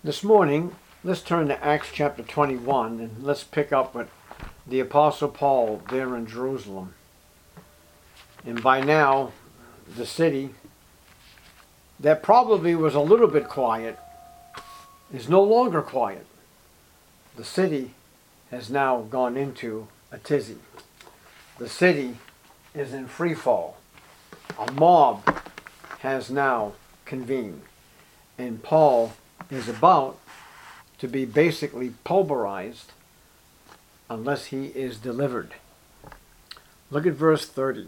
This morning, let's turn to Acts chapter 21 and let's pick up with the Apostle Paul there in Jerusalem. And by now, the city that probably was a little bit quiet is no longer quiet. The city has now gone into a tizzy. The city is in free fall. A mob has now convened. And Paul is about to be basically pulverized unless he is delivered. Look at verse 30.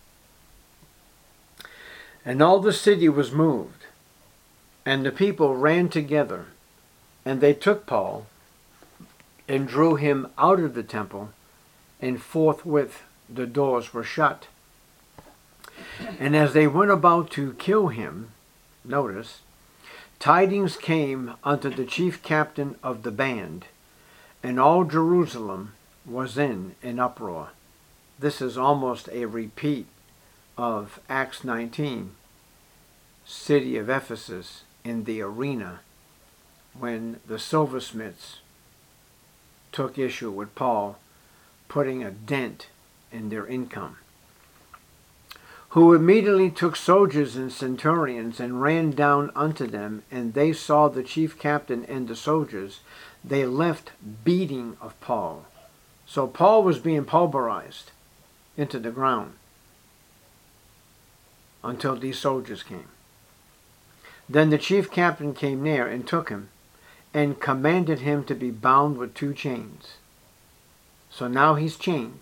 And all the city was moved, and the people ran together, and they took Paul and drew him out of the temple, and forthwith the doors were shut. And as they went about to kill him, notice, tidings came unto the chief captain of the band, and all Jerusalem was in an uproar. This is almost a repeat of Acts 19, city of Ephesus in the arena, when the silversmiths took issue with Paul putting a dent in their income, who immediately took soldiers and centurions and ran down unto them, and they saw the chief captain and the soldiers. They left beating of Paul. So Paul was being pulverized into the ground until these soldiers came. Then the chief captain came near and took him and commanded him to be bound with 2 chains. So now he's chained.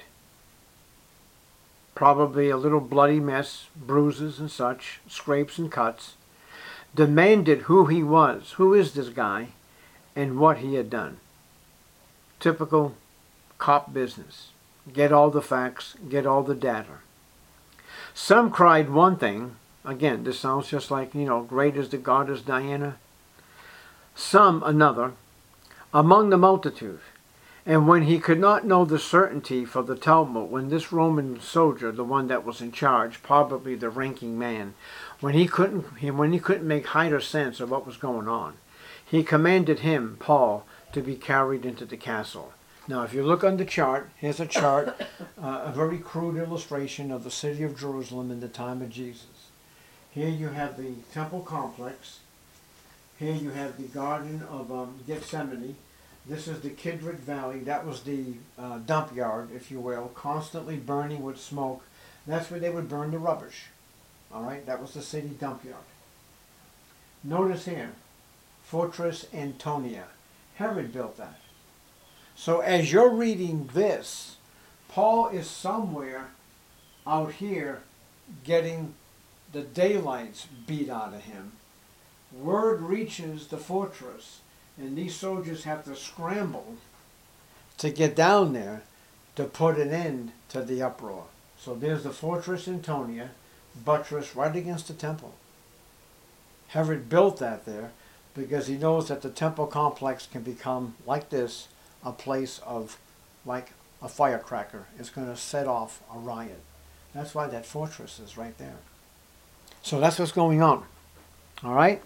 Probably a little bloody mess, bruises and such, scrapes and cuts, demanded who he was, who is this guy, and what he had done. Typical cop business. Get all the facts, get all the data. Some cried one thing. Again, this sounds just like, great is the goddess Diana. Some another, among the multitude. And when he could not know the certainty for the tumult, when this Roman soldier, the one that was in charge, probably the ranking man, when he couldn't make height or sense of what was going on, he commanded him, Paul, to be carried into the castle. Now, if you look on the chart, here's a chart, a very crude illustration of the city of Jerusalem in the time of Jesus. Here you have the temple complex. Here you have the Garden of Gethsemane. This is the Kidron Valley. That was the dump yard, if you will, constantly burning with smoke. That's where they would burn the rubbish. All right, that was the city dump yard. Notice here, Fortress Antonia. Herod built that. So as you're reading this, Paul is somewhere out here getting the daylights beat out of him. Word reaches the fortress, and these soldiers have to scramble to get down there to put an end to the uproar. So there's the Fortress Antonia, buttress right against the temple. Herod built that there because he knows that the temple complex can become, like this, a place of, like a firecracker. It's going to set off a riot. That's why that fortress is right there. So that's what's going on. All right?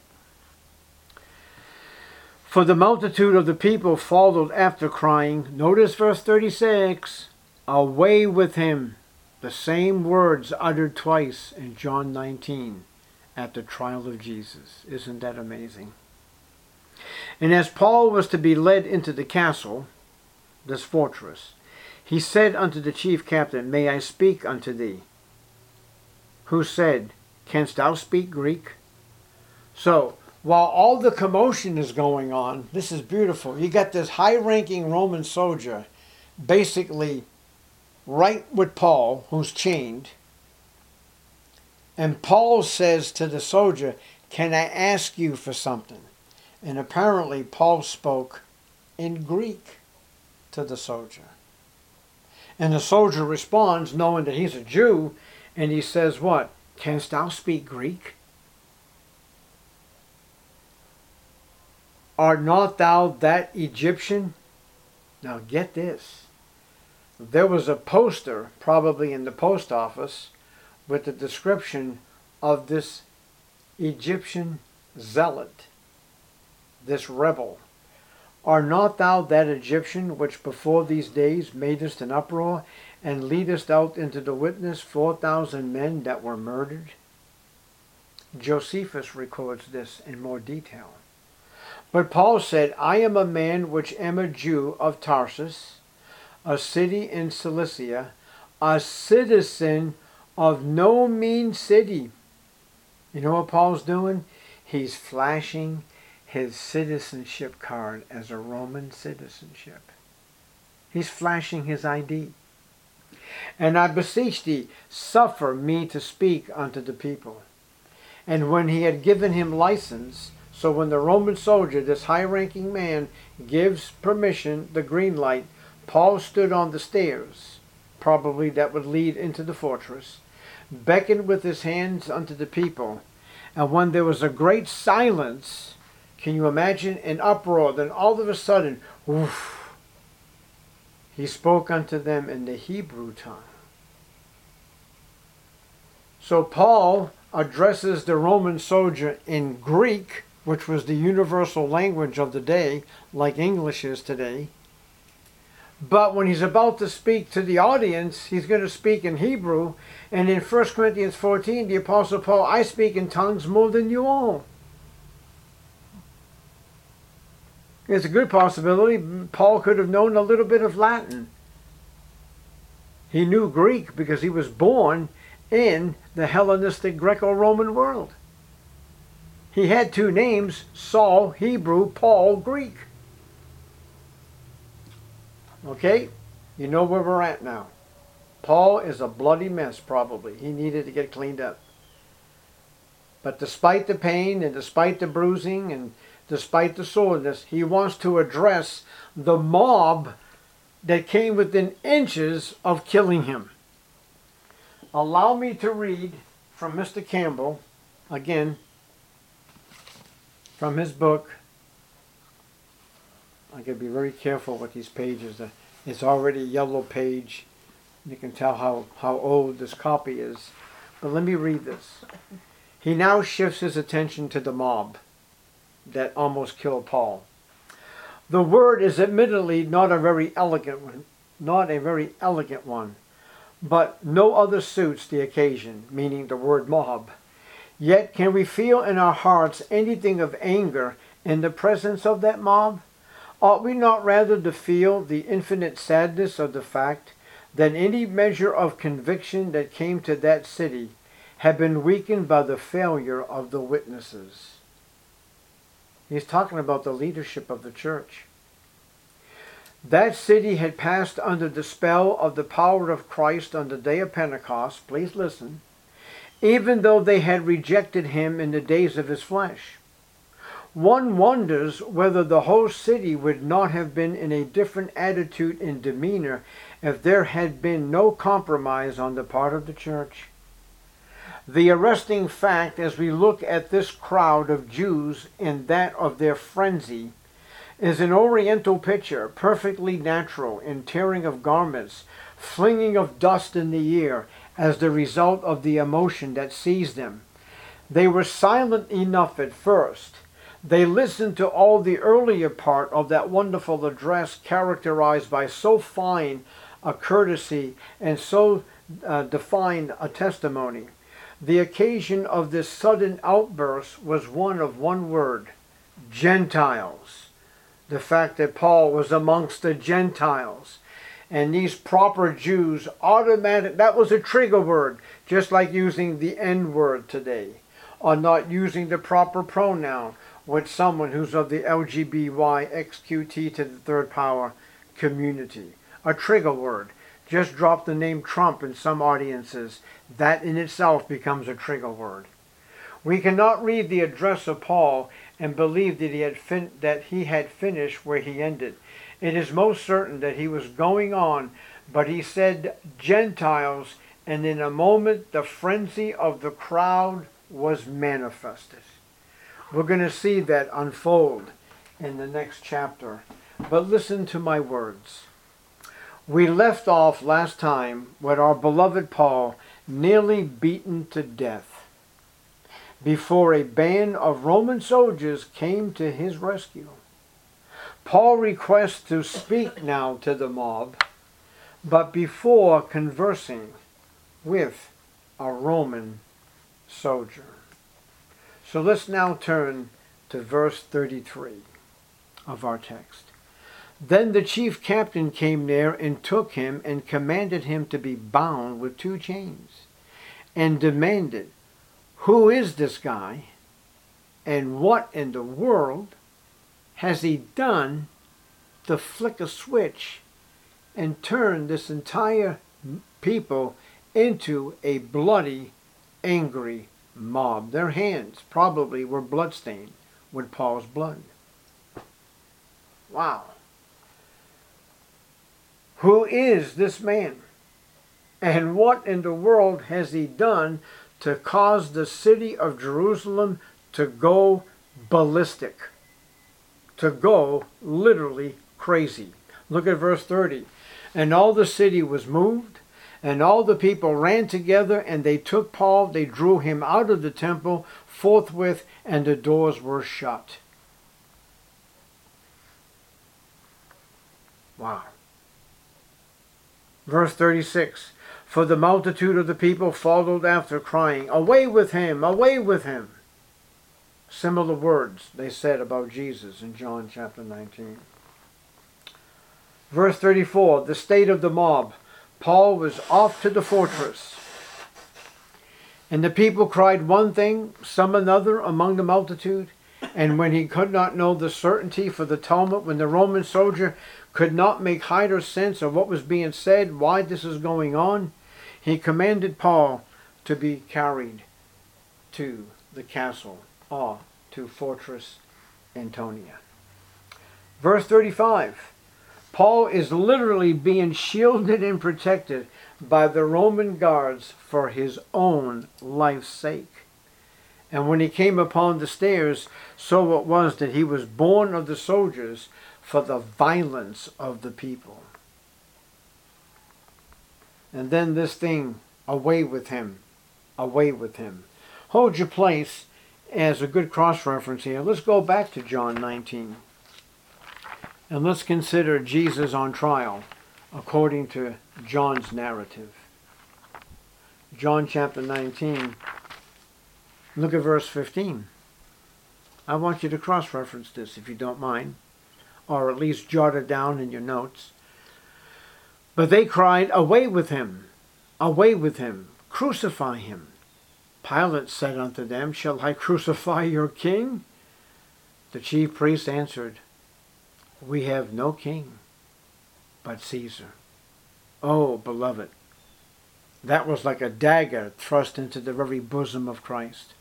For the multitude of the people followed after, crying, notice verse 36, away with him. The same words uttered twice in John 19 at the trial of Jesus. Isn't that amazing? And as Paul was to be led into the castle, this fortress, he said unto the chief captain, may I speak unto thee? Who said, canst thou speak Greek? So, while all the commotion is going on, this is beautiful. You got this high-ranking Roman soldier basically right with Paul, who's chained. And Paul says to the soldier, can I ask you for something? And apparently Paul spoke in Greek to the soldier. And the soldier responds, knowing that he's a Jew, and he says what? Canst thou speak Greek? Art not thou that Egyptian? Now get this. There was a poster, probably in the post office, with the description of this Egyptian zealot this rebel, art not thou that Egyptian which before these days madest an uproar, and leadest out into the witness 4,000 men that were murdered? Josephus records this in more detail. But Paul said, I am a man which am a Jew of Tarsus, a city in Cilicia, a citizen of no mean city. You know what Paul's doing? He's flashing his citizenship card as a Roman citizenship. He's flashing his ID. And I beseech thee, suffer me to speak unto the people. And when he had given him license, so when the Roman soldier, this high-ranking man, gives permission, the green light, Paul stood on the stairs, probably that would lead into the fortress, beckoned with his hands unto the people. And when there was a great silence, can you imagine an uproar? Then all of a sudden, whoosh, he spoke unto them in the Hebrew tongue. So Paul addresses the Roman soldier in Greek, which was the universal language of the day, like English is today. But when he's about to speak to the audience, he's going to speak in Hebrew. And in 1 Corinthians 14, the Apostle Paul, I speak in tongues more than you all. It's a good possibility Paul could have known a little bit of Latin. He knew Greek because he was born in the Hellenistic Greco-Roman world. He had two names, Saul, Hebrew, Paul, Greek. Okay? You know where we're at now. Paul is a bloody mess, probably. He needed to get cleaned up. But despite the pain and despite the bruising and despite the soreness, he wants to address the mob that came within inches of killing him. Allow me to read from Mr. Campbell, again, from his book. I got to be very careful with these pages. It's already a yellow page. You can tell how old this copy is. But let me read this. He now shifts his attention to the mob that almost killed Paul. The word is admittedly not a very elegant one, but no other suits the occasion, meaning the word mob. Yet can we feel in our hearts anything of anger in the presence of that mob? Ought we not rather to feel the infinite sadness of the fact that any measure of conviction that came to that city had been weakened by the failure of the witnesses? He's talking about the leadership of the church. That city had passed under the spell of the power of Christ on the day of Pentecost. Please listen. Even though they had rejected him in the days of his flesh. One wonders whether the whole city would not have been in a different attitude and demeanor if there had been no compromise on the part of the church. The arresting fact as we look at this crowd of Jews and that of their frenzy is an oriental picture, perfectly natural in tearing of garments, flinging of dust in the air as the result of the emotion that seized them. They were silent enough at first. They listened to all the earlier part of that wonderful address characterized by so fine a courtesy and so defined a testimony. The occasion of this sudden outburst was one of one word, Gentiles. The fact that Paul was amongst the Gentiles. And these proper Jews that was a trigger word, just like using the N-word today, or not using the proper pronoun with someone who's of the LGBTQT to the third power community. A trigger word. Just drop the name Trump in some audiences. That in itself becomes a trigger word. We cannot read the address of Paul and believe that he had finished where he ended. It is most certain that he was going on, but he said Gentiles, and in a moment the frenzy of the crowd was manifested. We're going to see that unfold in the next chapter. But listen to my words. We left off last time with our beloved Paul nearly beaten to death. before a band of Roman soldiers came to his rescue. Paul requests to speak now to the mob, but before conversing with a Roman soldier. So let's now turn to verse 33 of our text. Then the chief captain came near and took him and commanded him to be bound with 2 chains, and demanded, "Who is this guy, and what in the world has he done to flick a switch and turn this entire people into a bloody, angry mob?" Their hands probably were bloodstained with Paul's blood. Wow. Who is this man? And what in the world has he done to cause the city of Jerusalem to go ballistic? To go literally crazy. Look at verse 30. And all the city was moved, and all the people ran together, and they took Paul, they drew him out of the temple forthwith, and the doors were shut. Wow. Verse 36, for the multitude of the people followed after, crying, "Away with him! Away with him!" Similar words they said about Jesus in John chapter 19. Verse 34, the state of the mob. Paul was off to the fortress. And the people cried one thing, some another among the multitude. And when he could not know the certainty for the tumult, when the Roman soldier could not make height or sense of what was being said, why this is going on, he commanded Paul to be carried to the castle, or to Fortress Antonia. Verse 35, Paul is literally being shielded and protected by the Roman guards for his own life's sake. And when he came upon the stairs, so it was that he was borne of the soldiers for the violence of the people. And then this thing, away with him, away with him. Hold your place as a good cross-reference here. Let's go back to John 19. And let's consider Jesus on trial according to John's narrative. John chapter 19. Look at verse 15. I want you to cross-reference this if you don't mind, or at least jot it down in your notes. But they cried, "Away with him! Away with him! Crucify him!" Pilate said unto them, "Shall I crucify your king?" The chief priests answered, "We have no king but Caesar." Oh, beloved, that was like a dagger thrust into the very bosom of Christ.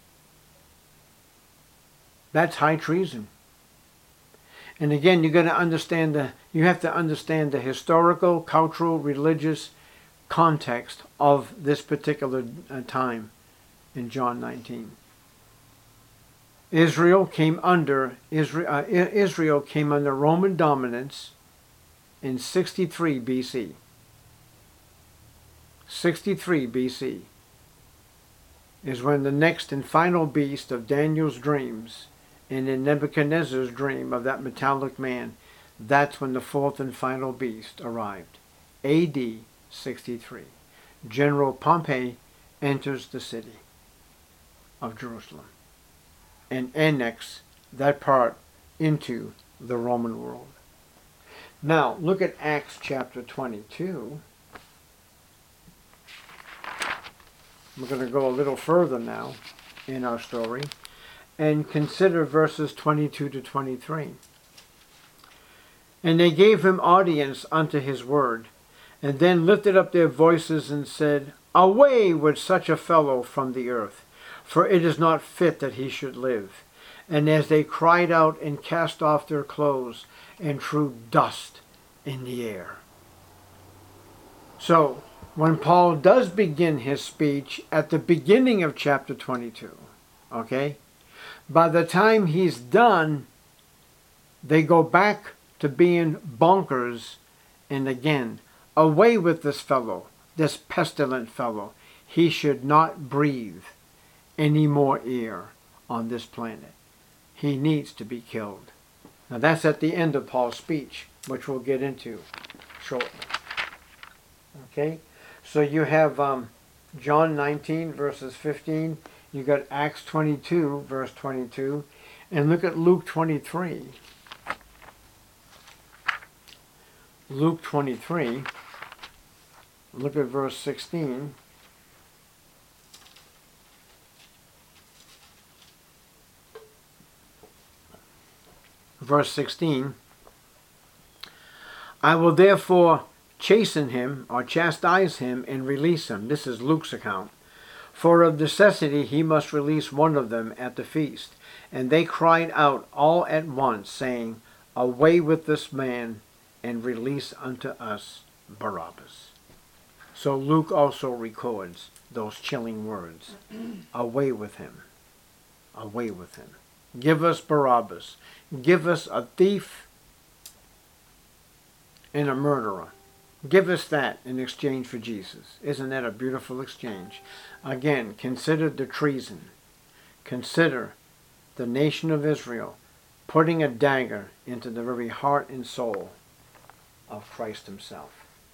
That's high treason. And again, you have to understand the historical, cultural, religious context of this particular time in John 19. Israel came under Roman dominance in 63 BC. 63 BC is when the next and final beast of Daniel's dreams and in Nebuchadnezzar's dream of that metallic man, that's when the fourth and final beast arrived. AD 63. General Pompey enters the city of Jerusalem and annex that part into the Roman world. Now, look at Acts chapter 22. We're going to go a little further now in our story and consider verses 22 to 23. And they gave him audience unto his word, and then lifted up their voices and said, "Away with such a fellow from the earth, for it is not fit that he should live." And as they cried out and cast off their clothes and threw dust in the air. So, when Paul does begin his speech at the beginning of chapter 22, okay, by the time he's done, they go back to being bonkers, and again, away with this fellow, this pestilent fellow. He should not breathe any more heir on this planet. He needs to be killed. Now that's at the end of Paul's speech, which we'll get into shortly. Okay? So you have John 19 verses 15. You got Acts 22 verse 22. And look at Luke 23. Luke 23. Look at verse 16. Verse 16. I will therefore chasten him or chastise him and release him. This is Luke's account. For of necessity he must release one of them at the feast. And they cried out all at once, saying, Away with this man, and release unto us Barabbas. So Luke also records those chilling words. Away with him. Away with him. Give us Barabbas. Give us a thief and a murderer. Give us that in exchange for Jesus. Isn't that a beautiful exchange? Again, consider the treason. Consider the nation of Israel putting a dagger into the very heart and soul of Christ himself.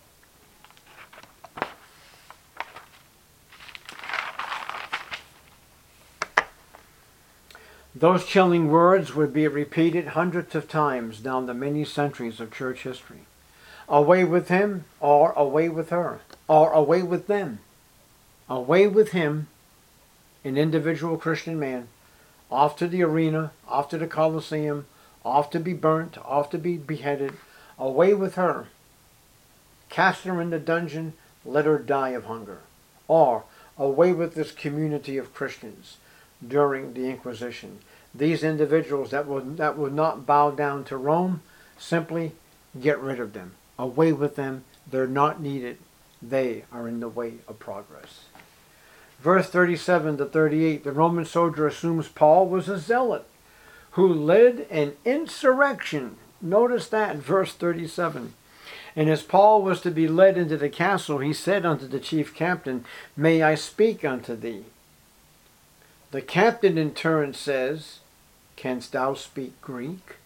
Those chilling words would be repeated hundreds of times down the many centuries of church history. Away with him, or away with her, or away with them. Away with him, an individual Christian man, off to the arena, off to the Colosseum, off to be burnt, off to be beheaded. Away with her. Cast her in the dungeon, let her die of hunger. Or away with this community of Christians during the Inquisition. These individuals that would not bow down to Rome, simply get rid of them. Away with them. They're not needed. They are in the way of progress. Verse 37 to 38, the Roman soldier assumes Paul was a zealot who led an insurrection. Notice that, verse 37. And as Paul was to be led into the castle, he said unto the chief captain, May I speak unto thee? The captain in turn says, Canst thou speak Greek?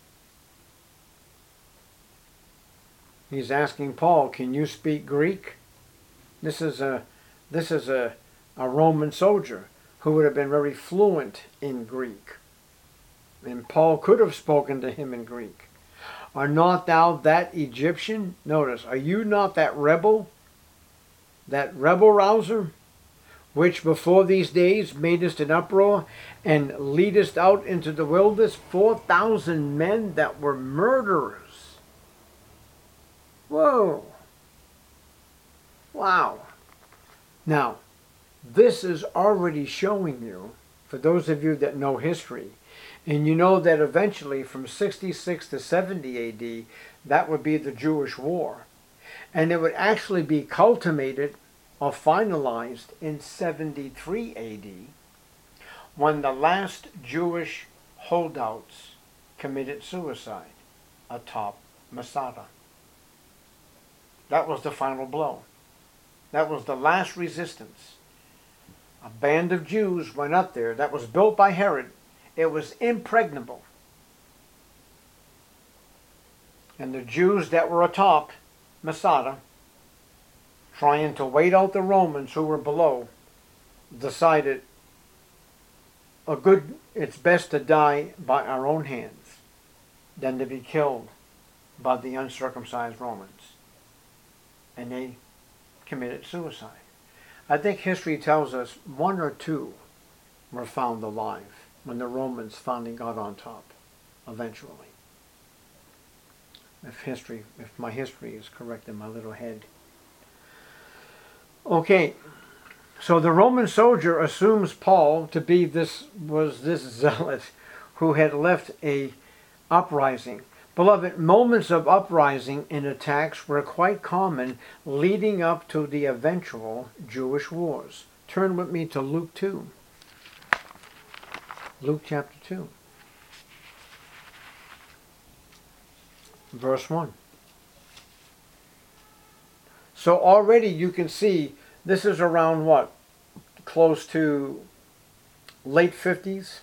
He's asking Paul, can you speak Greek? This is a Roman soldier who would have been very fluent in Greek. And Paul could have spoken to him in Greek. Are not thou that Egyptian? Notice, are you not that rebel rouser, which before these days madest an uproar, and leadest out into the wilderness 4,000 men that were murderers? Whoa. Wow. Now, this is already showing you, for those of you that know history, and you know that eventually from 66 to 70 AD, that would be the Jewish War. And it would actually be culminated or finalized in 73 AD, when the last Jewish holdouts committed suicide atop Masada. That was the final blow. That was the last resistance. A band of Jews went up there that was built by Herod. It was impregnable. And the Jews that were atop Masada, trying to wait out the Romans who were below, decided it's best to die by our own hands than to be killed by the uncircumcised Romans. And they committed suicide. I think history tells us one or two were found alive when the Romans finally got on top, eventually. If my history is correct in my little head. Okay, so the Roman soldier assumes Paul to be this zealot who had left a uprising. Beloved, moments of uprising and attacks were quite common leading up to the eventual Jewish wars. Turn with me to Luke 2. Luke chapter 2. Verse 1. So already you can see this is around what? Close to late 50s.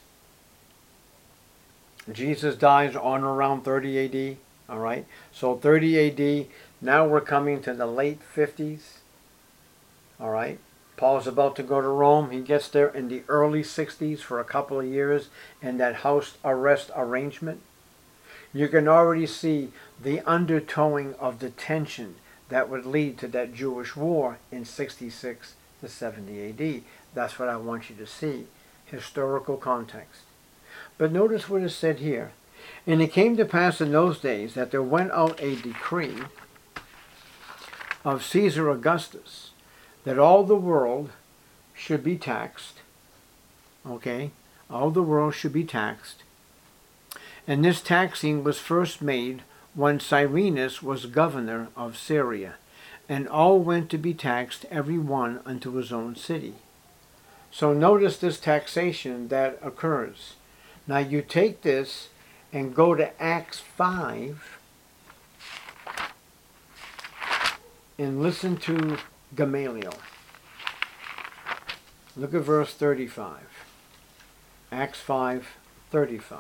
Jesus dies on around 30 AD. All right. So 30 AD. Now we're coming to the late 50s. All right. Paul's about to go to Rome. He gets there in the early 60s for a couple of years in that house arrest arrangement. You can already see the undertowing of the tension that would lead to that Jewish war in 66 to 70 AD. That's what I want you to see. Historical context. But notice what is said here. And it came to pass in those days that there went out a decree of Caesar Augustus that all the world should be taxed. Okay? All the world should be taxed. And this taxing was first made when Cyrenius was governor of Syria. And all went to be taxed, every one unto his own city. So notice this taxation that occurs. Now you take this and go to Acts 5 and listen to Gamaliel. Look at verse 35. Acts 5:35.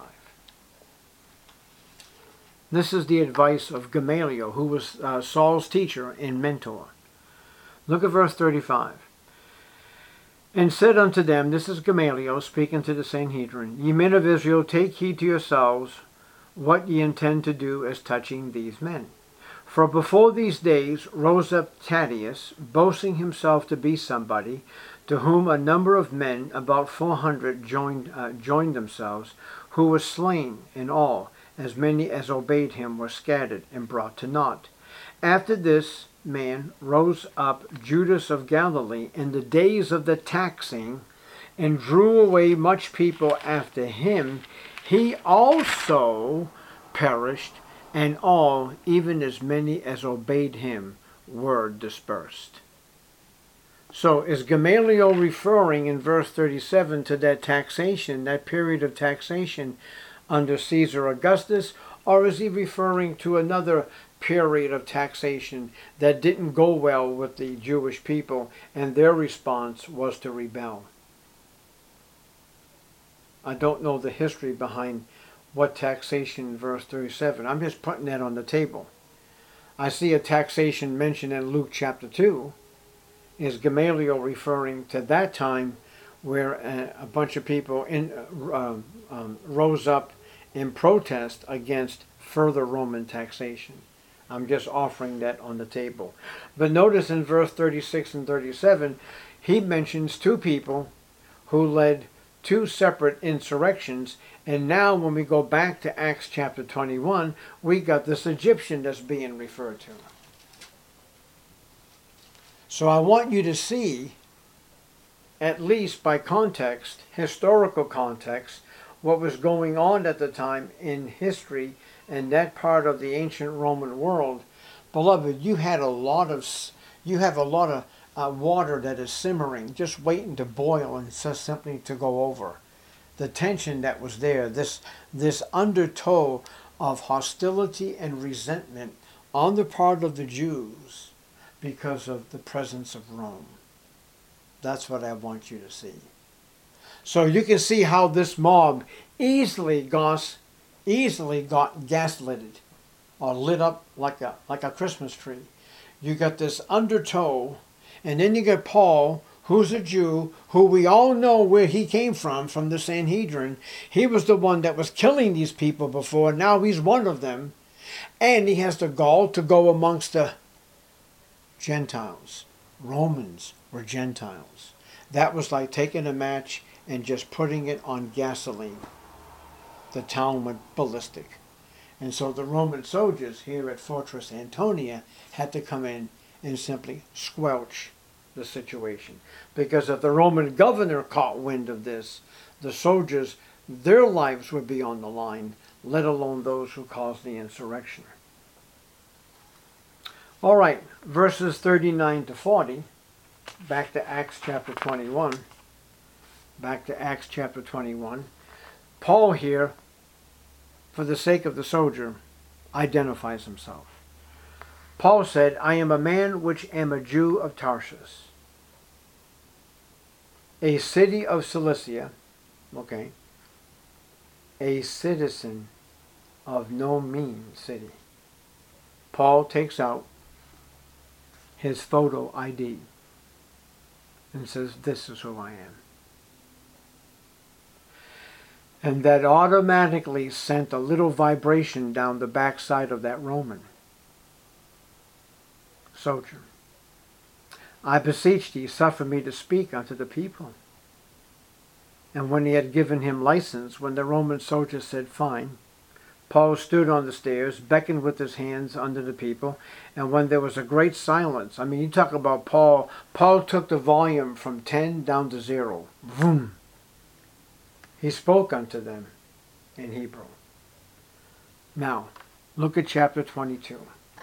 This is the advice of Gamaliel, who was Saul's teacher and mentor. Look at verse 35. And said unto them, this is Gamaliel speaking to the Sanhedrin, Ye men of Israel, take heed to yourselves what ye intend to do as touching these men. For before these days rose up Thaddeus, boasting himself to be somebody, to whom a number of men, about 400, joined themselves, who were slain in all. As many as obeyed him were scattered and brought to naught. After this man rose up Judas of Galilee in the days of the taxing, and drew away much people after him. He also perished, and all, even as many as obeyed him, were dispersed. So is Gamaliel referring in verse 37 to that taxation, that period of taxation under Caesar Augustus, or is he referring to another period of taxation that didn't go well with the Jewish people and their response was to rebel? I don't know the history behind what taxation in verse 37. I'm just putting that on the table. I see a taxation mentioned in Luke chapter 2. Is Gamaliel referring to that time where a bunch of people rose up in protest against further Roman taxation? I'm just offering that on the table. But notice in verse 36 and 37, he mentions two people who led two separate insurrections. And now when we go back to Acts chapter 21, we got this Egyptian that's being referred to. So I want you to see, at least by context, historical context, what was going on at the time in history and that part of the ancient Roman world. Beloved, you have a lot of water that is simmering, just waiting to boil and just simply to go over. The tension that was there, this undertow of hostility and resentment on the part of the Jews because of the presence of Rome. That's what I want you to see. So you can see how this mob easily got gaslighted or lit up like a Christmas tree. You got this undertow, and then you got Paul, who's a Jew, who we all know where he came from the Sanhedrin. He was the one that was killing these people before. Now he's one of them. And he has the gall to go amongst the Gentiles. Romans were Gentiles. That was like taking a match and just putting it on gasoline. The town went ballistic. And so the Roman soldiers here at Fortress Antonia had to come in and simply squelch the situation. Because if the Roman governor caught wind of this, the soldiers, their lives would be on the line, let alone those who caused the insurrection. All right, verses 39 to 40, back to Acts chapter 21. Back to Acts chapter 21. Paul here, for the sake of the soldier, identifies himself. Paul said, I am a man which am a Jew of Tarsus, a city of Cilicia, okay, a citizen of no mean city. Paul takes out his photo ID and says, this is who I am. And that automatically sent a little vibration down the backside of that Roman soldier. I beseech thee, suffer me to speak unto the people. And when he had given him license, when the Roman soldier said, fine, Paul stood on the stairs, beckoned with his hands unto the people, and when there was a great silence, I mean, you talk about Paul took the volume from 10 down to 0. Vroom. He spoke unto them in Hebrew. Now, look at chapter 22.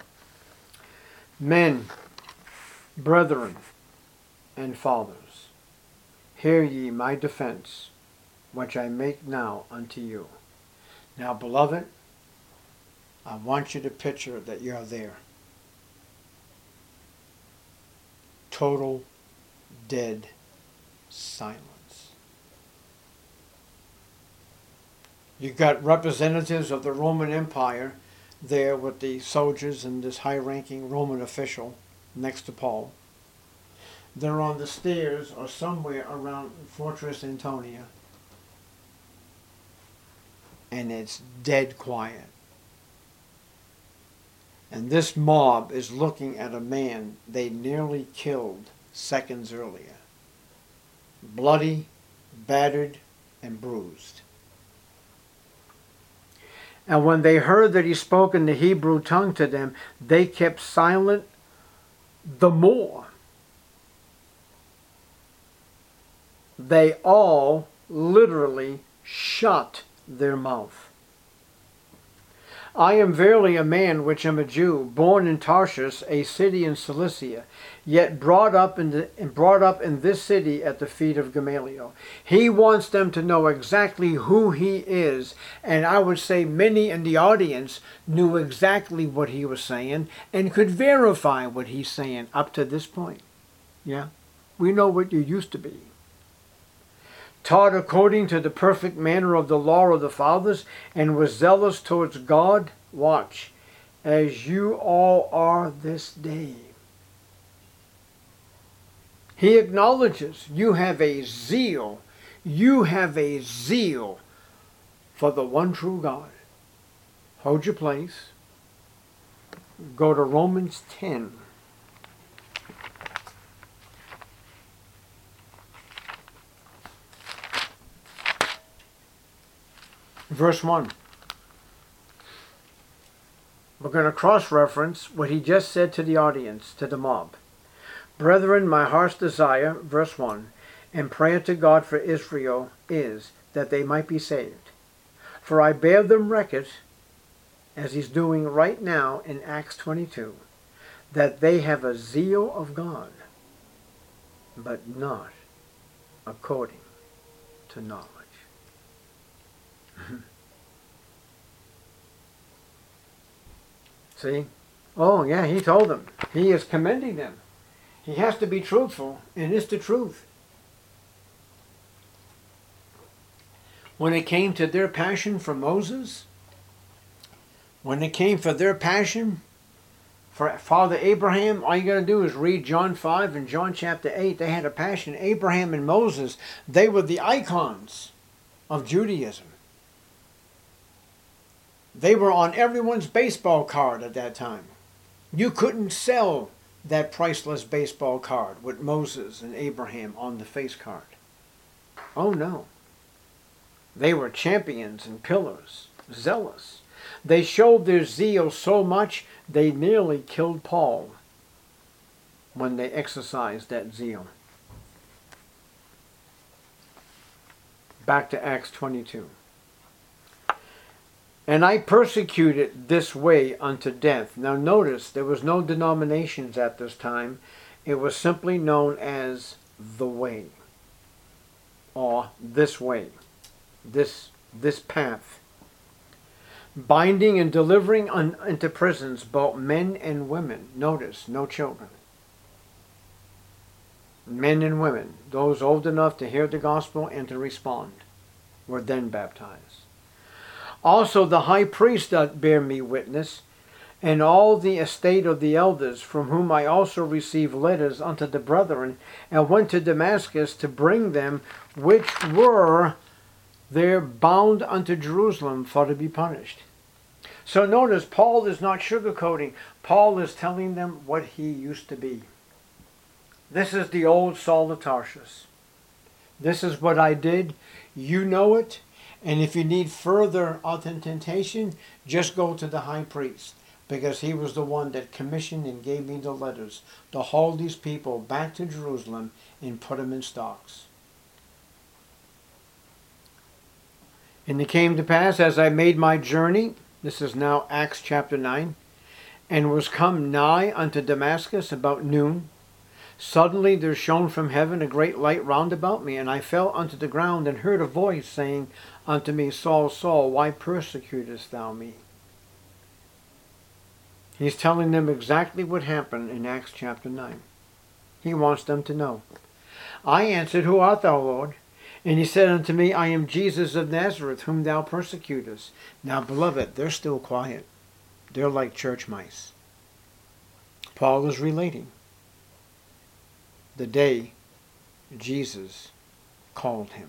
Men, brethren, and fathers, hear ye my defense, which I make now unto you. Now, beloved, I want you to picture that you're there. Total, dead silence. You've got representatives of the Roman Empire there with the soldiers and this high-ranking Roman official next to Paul. They're on the stairs or somewhere around Fortress Antonia. And it's dead quiet. And this mob is looking at a man they nearly killed seconds earlier. Bloody, battered, and bruised. And when they heard that he spoke in the Hebrew tongue to them, they kept silent the more. They all literally shut their mouth. I am verily a man which am a Jew, born in Tarshish, a city in Cilicia, yet brought up in this city at the feet of Gamaliel. He wants them to know exactly who he is, and I would say many in the audience knew exactly what he was saying and could verify what he's saying up to this point. Yeah, we know what you used to be. Taught according to the perfect manner of the law of the fathers, and was zealous towards God, watch, as you all are this day. He acknowledges you have a zeal for the one true God. Hold your place. Go to Romans 10. Verse 1. We're going to cross-reference what he just said to the audience, to the mob. Brethren, my heart's desire, verse 1, and prayer to God for Israel is that they might be saved. For I bear them record, as he's doing right now in Acts 22, that they have a zeal of God, but not according to knowledge. See? Oh, yeah, he told them. He is commending them. He has to be truthful, and it's the truth. When it came to their passion for Moses, when it came for their passion for Father Abraham, all you got to do is read John 5 and John chapter 8. They had a passion. Abraham and Moses, they were the icons of Judaism. They were on everyone's baseball card at that time. You couldn't sell that priceless baseball card with Moses and Abraham on the face card. Oh no. They were champions and pillars, zealous. They showed their zeal so much they nearly killed Paul when they exercised that zeal. Back to Acts 22. And I persecuted this way unto death. Now notice, there was no denominations at this time. It was simply known as the way. Or this way. This path. Binding and delivering into prisons both men and women. Notice, no children. Men and women. Those old enough to hear the gospel and to respond. were then baptized. Also the high priest doth bear me witness, and all the estate of the elders, from whom I also received letters unto the brethren, and went to Damascus to bring them which were there bound unto Jerusalem for to be punished. So notice, Paul is not sugarcoating. Paul is telling them what he used to be. This is the old Saul of Tarsus. This is what I did. You know it. And if you need further authentication, just go to the high priest, because he was the one that commissioned and gave me the letters to haul these people back to Jerusalem and put them in stocks. And it came to pass, as I made my journey, this is now Acts chapter 9, and was come nigh unto Damascus about noon, suddenly there shone from heaven a great light round about me, and I fell unto the ground, and heard a voice saying unto me, Saul, Saul, why persecutest thou me? He's telling them exactly what happened in Acts chapter 9. He wants them to know. I answered, Who art thou, Lord? And he said unto me, I am Jesus of Nazareth, whom thou persecutest. Now, beloved, they're still quiet. They're like church mice. Paul is relating the day Jesus called him.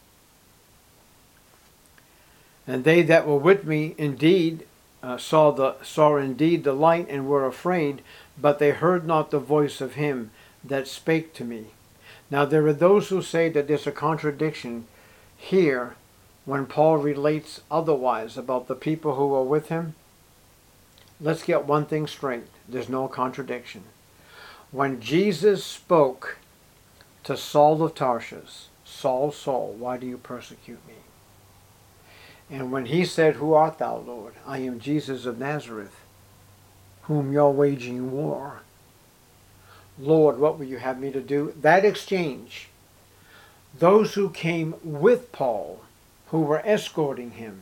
And they that were with me indeed saw indeed the light, and were afraid, but they heard not the voice of him that spake to me. Now there are those who say that there's a contradiction here when Paul relates otherwise about the people who were with him. Let's get one thing straight. There's no contradiction. When Jesus spoke to Saul of Tarsus, Saul, Saul, why do you persecute me? And when he said, Who art thou, Lord? I am Jesus of Nazareth, whom you're waging war. Lord, what will you have me to do? That exchange, those who came with Paul, who were escorting him,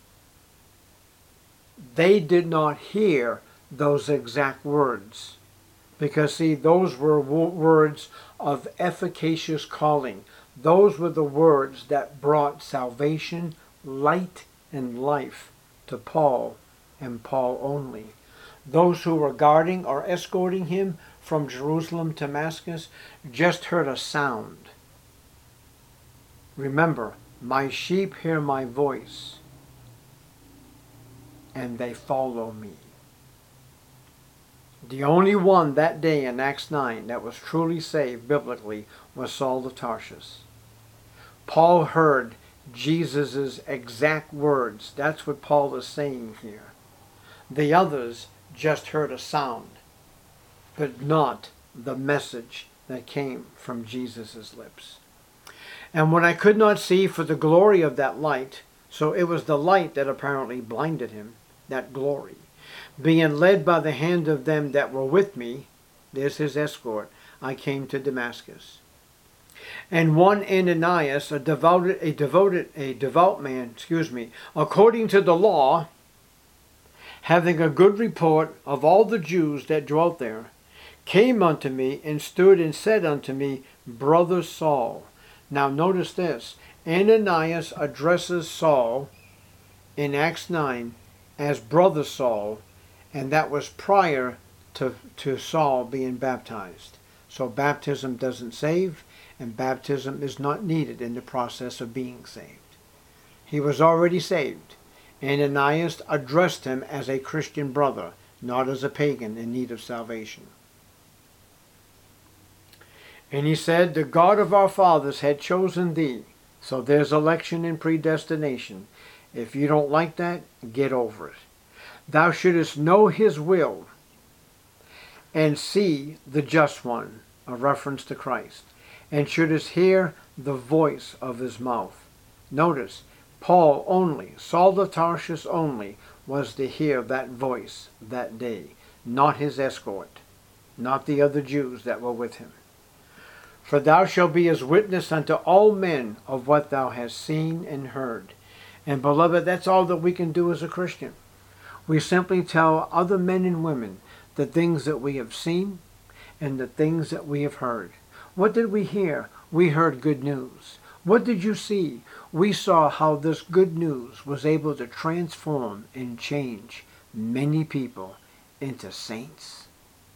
they did not hear those exact words. Because, see, those were words of efficacious calling. Those were the words that brought salvation, light, and life to Paul, and Paul only. Those who were guarding or escorting him from Jerusalem to Damascus just heard a sound. Remember, my sheep hear my voice, and they follow me. The only one that day in Acts 9 that was truly saved biblically was Saul of Tarsus. Paul heard Jesus' exact words. That's what Paul is saying here. The others just heard a sound, but not the message that came from Jesus' lips. And when I could not see for the glory of that light, so it was the light that apparently blinded him, that glory, being led by the hand of them that were with me, there's his escort, I came to Damascus. And one Ananias, a devout man, according to the law, having a good report of all the Jews that dwelt there, came unto me and stood and said unto me, Brother Saul. Now notice this. Ananias addresses Saul in Acts 9 as Brother Saul, and that was prior to Saul being baptized. So baptism doesn't save, and baptism is not needed in the process of being saved. He was already saved. Ananias addressed him as a Christian brother, not as a pagan in need of salvation. And he said, The God of our fathers had chosen thee. So there's election and predestination. If you don't like that, get over it. Thou shouldest know his will and see the just one, a reference to Christ, and shouldest hear the voice of his mouth. Notice, Paul only, Saul of Tarsus only, was to hear that voice that day, not his escort, not the other Jews that were with him. For thou shalt be as witness unto all men of what thou hast seen and heard. And beloved, that's all that we can do as a Christian. We simply tell other men and women the things that we have seen and the things that we have heard. What did we hear? We heard good news. What did you see? We saw how this good news was able to transform and change many people into saints.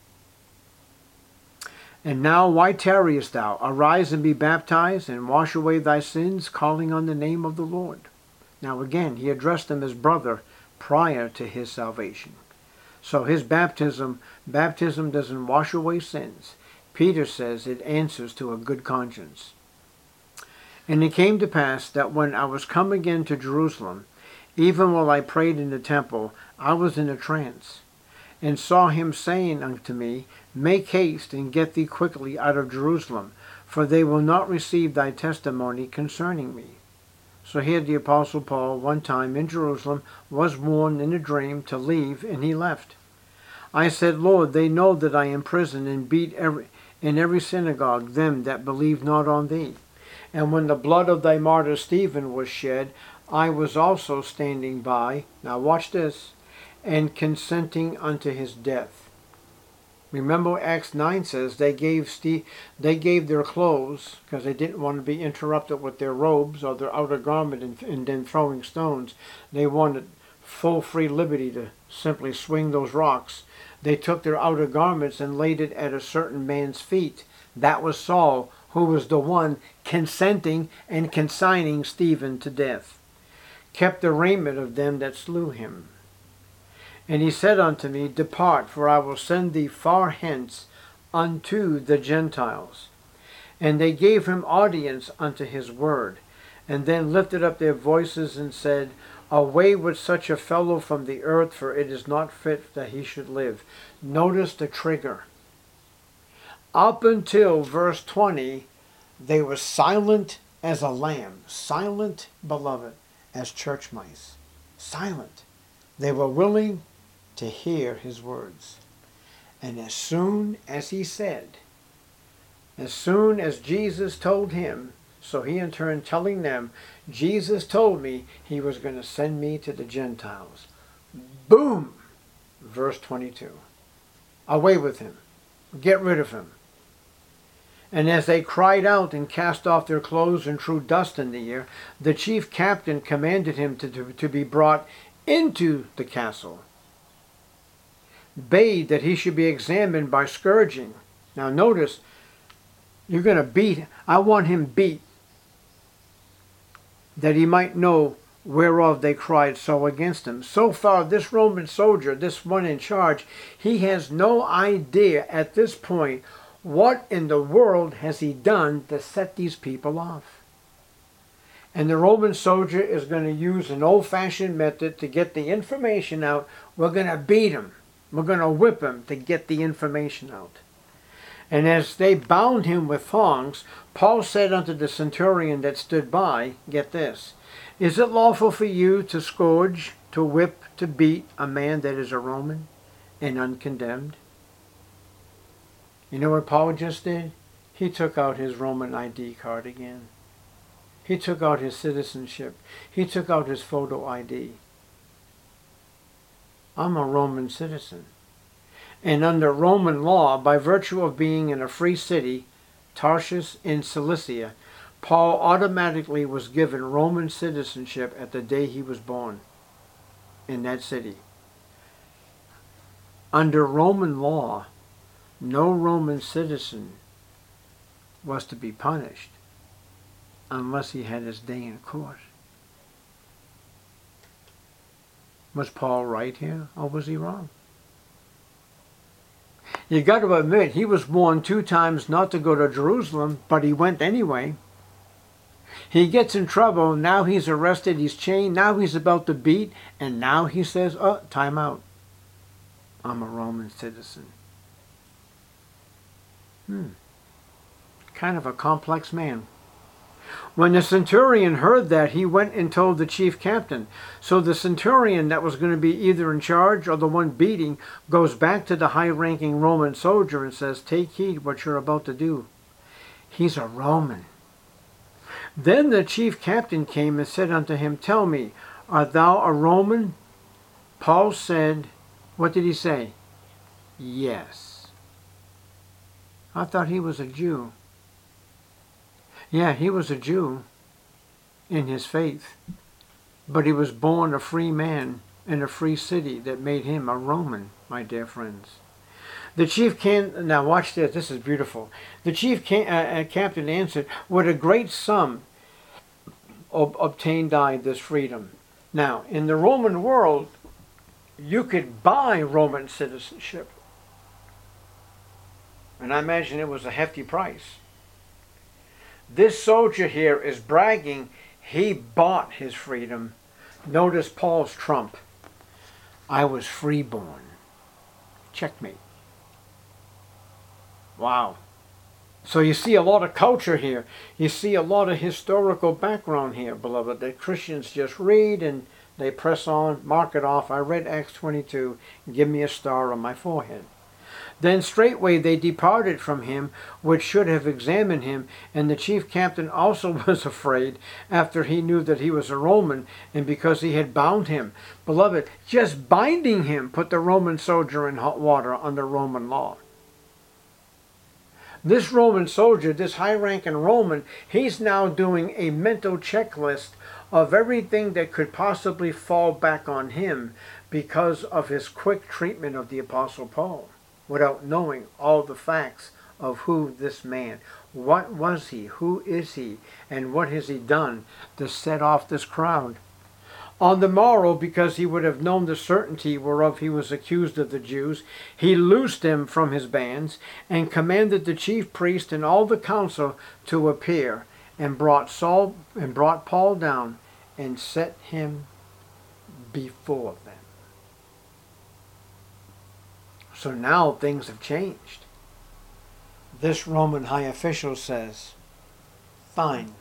And now why tarriest thou? Arise and be baptized, and wash away thy sins, calling on the name of the Lord. Now again, he addressed him as brother prior to his salvation. So his baptism doesn't wash away sins. Peter says it answers to a good conscience. And it came to pass that when I was come again to Jerusalem, even while I prayed in the temple, I was in a trance, and saw him saying unto me, Make haste and get thee quickly out of Jerusalem, for they will not receive thy testimony concerning me. So here the Apostle Paul, one time in Jerusalem, was warned in a dream to leave, and he left. I said, Lord, they know that I imprison and beat in every synagogue them that believe not on thee. And when the blood of thy martyr Stephen was shed, I was also standing by, now watch this, and consenting unto his death. Remember Acts 9 says they gave their clothes, because they didn't want to be interrupted with their robes or their outer garment and then throwing stones. They wanted full free liberty to simply swing those rocks. They took their outer garments and laid it at a certain man's feet. That was Saul, who was the one consenting and consigning Stephen to death. Kept the raiment of them that slew him. And he said unto me, Depart, for I will send thee far hence unto the Gentiles. And they gave him audience unto his word, and then lifted up their voices and said, Away with such a fellow from the earth, for it is not fit that he should live. Notice the trigger. Up until verse 20, they were silent as a lamb. Silent, beloved, as church mice. Silent. They were willing to hear his words. And as soon as he said, as soon as Jesus told him, so he in turn telling them, Jesus told me he was going to send me to the Gentiles. Boom! Verse 22. Away with him. Get rid of him. And as they cried out and cast off their clothes and threw dust in the air, the chief captain commanded him to be brought into the castle, bade that he should be examined by scourging. Now notice, you're going to beat, I want him beat, that he might know whereof they cried so against him. So far, this Roman soldier, this one in charge, he has no idea at this point what in the world has he done to set these people off. And the Roman soldier is going to use an old-fashioned method to get the information out. We're going to beat him. We're going to whip him to get the information out. And as they bound him with thongs, Paul said unto the centurion that stood by, get this, Is it lawful for you to scourge, to whip, to beat a man that is a Roman and uncondemned? You know what Paul just did? He took out his Roman ID card again. He took out his citizenship. He took out his photo ID. I'm a Roman citizen. And under Roman law, by virtue of being in a free city, Tarshish in Cilicia, Paul automatically was given Roman citizenship at the day he was born in that city. Under Roman law, no Roman citizen was to be punished unless he had his day in court. Was Paul right here, or was he wrong? You got to admit, he was warned 2 times not to go to Jerusalem, but he went anyway. He gets in trouble, now he's arrested, he's chained, now he's about to beat, and now he says, oh, time out. I'm a Roman citizen. Kind of a complex man. When the centurion heard that, he went and told the chief captain. So the centurion that was going to be either in charge or the one beating goes back to the high-ranking Roman soldier and says, take heed what you're about to do. He's a Roman. Then the chief captain came and said unto him, Tell me, art thou a Roman? Paul said, what did he say? Yes. I thought he was a Jew. Yeah, he was a Jew, in his faith, but he was born a free man in a free city that made him a Roman, my dear friends. The chief now watch this, this is beautiful. The chief captain answered, "With a great sum obtained I this freedom." Now, in the Roman world, you could buy Roman citizenship. And I imagine it was a hefty price. This soldier here is bragging he bought his freedom. Notice Paul's trump. I was freeborn. Checkmate. Wow. So you see a lot of culture here. You see a lot of historical background here, beloved, that Christians just read and they press on, mark it off. I read Acts 22, give me a star on my forehead. Then straightway they departed from him, which should have examined him, and the chief captain also was afraid, after he knew that he was a Roman, and because he had bound him. Beloved, just binding him put the Roman soldier in hot water under Roman law. This Roman soldier, this high-ranking Roman, he's now doing a mental checklist of everything that could possibly fall back on him because of his quick treatment of the Apostle Paul, without knowing all the facts of who this man, what was he, who is he, and what has he done to set off this crowd. On the morrow, because he would have known the certainty whereof he was accused of the Jews, he loosed him from his bands, and commanded the chief priest and all the council to appear, and brought Paul down, and set him before them. So now things have changed. This Roman high official says, fine,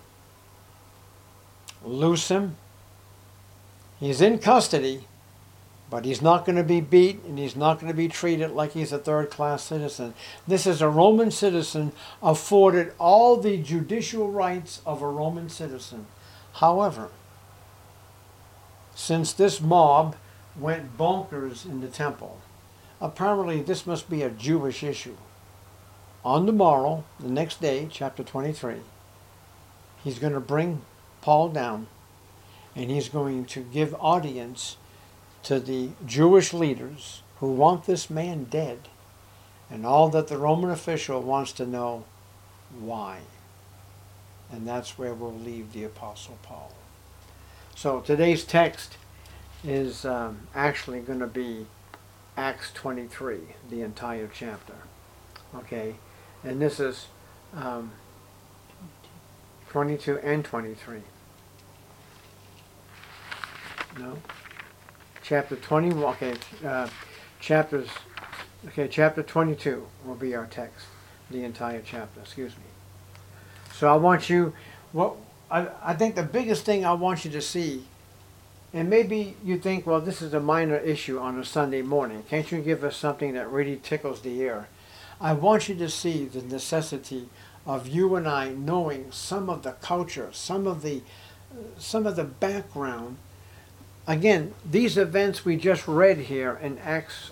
loose him. He's in custody, but he's not going to be beat and he's not going to be treated like he's a third-class citizen. This is a Roman citizen afforded all the judicial rights of a Roman citizen. However, since this mob went bonkers in the temple, apparently this must be a Jewish issue. On the morrow, the next day, chapter 23, he's going to bring Paul down, and he's going to give audience to the Jewish leaders who want this man dead, and all that the Roman official wants to know why. And that's where we'll leave the Apostle Paul. So today's text is actually going to be Acts 23, the entire chapter. Okay, and this is 22 and 23. No? Chapter 21, okay, chapter 22 will be our text, the entire chapter, excuse me. So I want you, I think the biggest thing I want you to see, and maybe you think, well, this is a minor issue on a Sunday morning. Can't you give us something that really tickles the ear? I want you to see the necessity of you and I knowing some of the culture, some of the background. Again, these events we just read here in Acts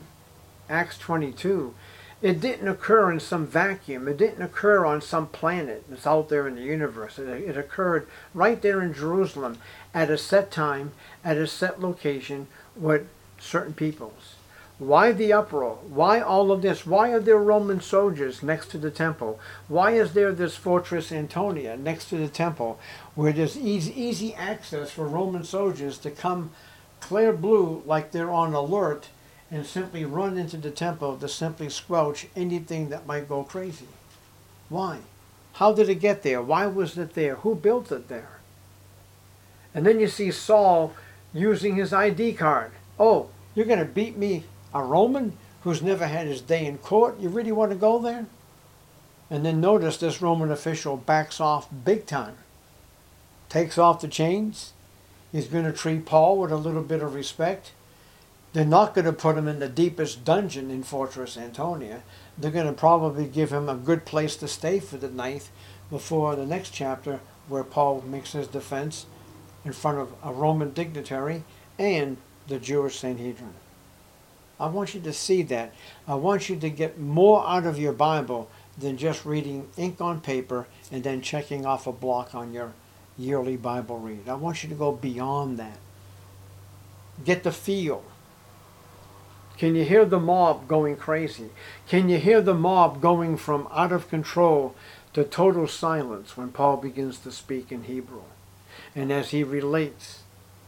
22, it didn't occur in some vacuum. It didn't occur on some planet that's out there in the universe. It occurred right there in Jerusalem at a set time, at a set location with certain peoples. Why the uproar? Why all of this? Why are there Roman soldiers next to the temple? Why is there this fortress Antonia next to the temple where there's easy access for Roman soldiers to come clear blue like they're on alert and simply run into the temple to simply squelch anything that might go crazy? Why? How did it get there? Why was it there? Who built it there? And then you see Saul using his ID card. Oh, you're going to beat me, a Roman who's never had his day in court? You really want to go there? And then notice this Roman official backs off big time. Takes off the chains. He's going to treat Paul with a little bit of respect. They're not going to put him in the deepest dungeon in Fortress Antonia. They're going to probably give him a good place to stay for the night before the next chapter where Paul makes his defense in front of a Roman dignitary and the Jewish Sanhedrin. I want you to see that. I want you to get more out of your Bible than just reading ink on paper and then checking off a block on your yearly Bible read. I want you to go beyond that. Get the feel. Can you hear the mob going crazy? Can you hear the mob going from out of control to total silence when Paul begins to speak in Hebrew? And as he relates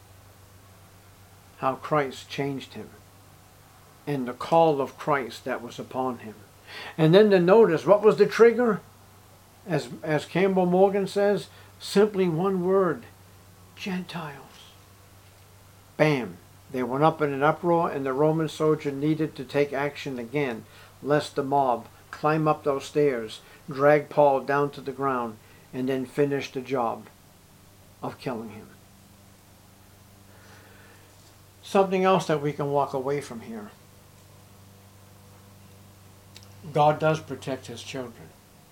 how Christ changed him and the call of Christ that was upon him. And then to notice, what was the trigger? As Campbell Morgan says, simply one word: Gentiles. Bam. They went up in an uproar, and the Roman soldier needed to take action again, lest the mob climb up those stairs, drag Paul down to the ground, and then finish the job of killing him. Something else that we can walk away from here. God does protect his children.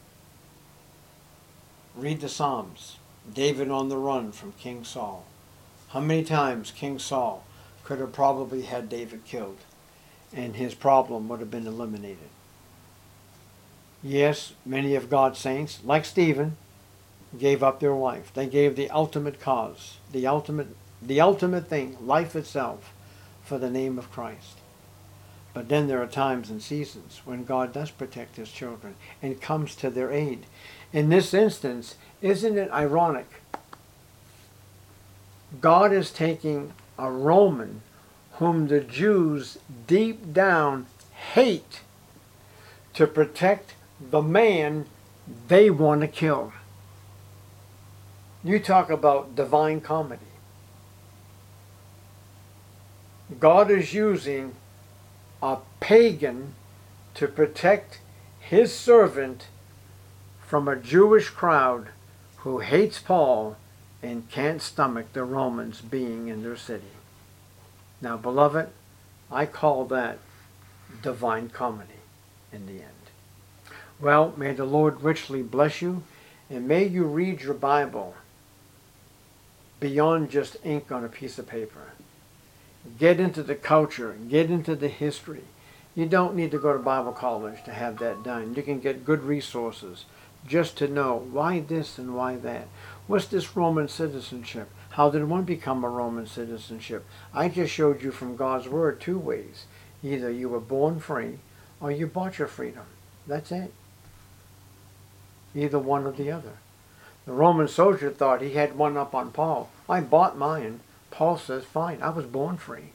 Read the Psalms. David on the run from King Saul. How many times King Saul could have probably had David killed, and his problem would have been eliminated. Yes, many of God's saints, like Stephen, gave up their life. They gave the ultimate cause, the ultimate thing, life itself, for the name of Christ. But then there are times and seasons when God does protect his children and comes to their aid. In this instance, isn't it ironic? God is taking a Roman whom the Jews deep down hate to protect the man they want to kill. You talk about divine comedy. God is using a pagan to protect his servant from a Jewish crowd who hates Paul and can't stomach the Romans being in their city. Now, beloved, I call that divine comedy in the end. Well, may the Lord richly bless you, and may you read your Bible beyond just ink on a piece of paper. Get into the culture, get into the history. You don't need to go to Bible college to have that done. You can get good resources just to know why this and why that. What's this Roman citizenship? How did one become a Roman citizenship? I just showed you from God's Word two ways. Either you were born free or you bought your freedom. That's it. Either one or the other. The Roman soldier thought he had one up on Paul. I bought mine. Paul says, fine, I was born free.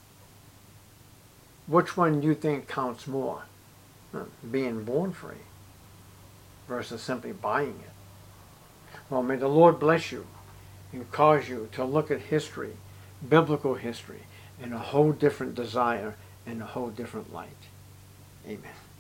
Which one do you think counts more? Being born free versus simply buying it. Well, may the Lord bless you and cause you to look at history, biblical history, in a whole different desire and a whole different light. Amen.